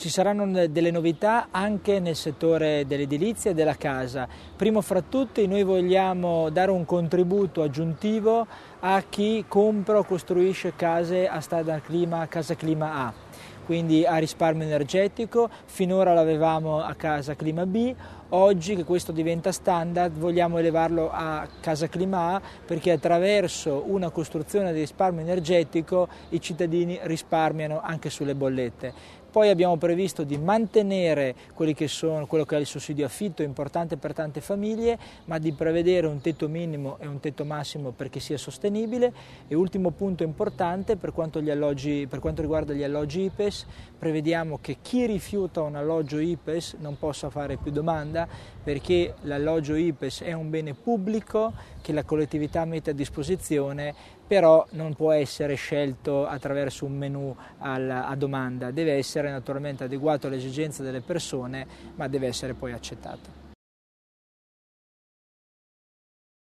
Ci saranno delle novità anche nel settore dell'edilizia e della casa. Primo fra tutti noi vogliamo dare un contributo aggiuntivo a chi compra o costruisce case a standard clima, casa clima A, quindi a risparmio energetico. Finora l'avevamo a casa clima B, oggi che questo diventa standard vogliamo elevarlo a casa clima A, perché attraverso una costruzione di risparmio energetico i cittadini risparmiano anche sulle bollette. Poi abbiamo previsto di mantenere quello che è il sussidio affitto, importante per tante famiglie, ma di prevedere un tetto minimo e un tetto massimo perché sia sostenibile. E ultimo punto importante, per quanto riguarda gli alloggi IPES, prevediamo che chi rifiuta un alloggio IPES non possa fare più domanda, perché l'alloggio IPES è un bene pubblico che la collettività mette a disposizione, però non può essere scelto attraverso un menu a domanda, deve essere naturalmente adeguato alle esigenze delle persone, ma deve essere poi accettato.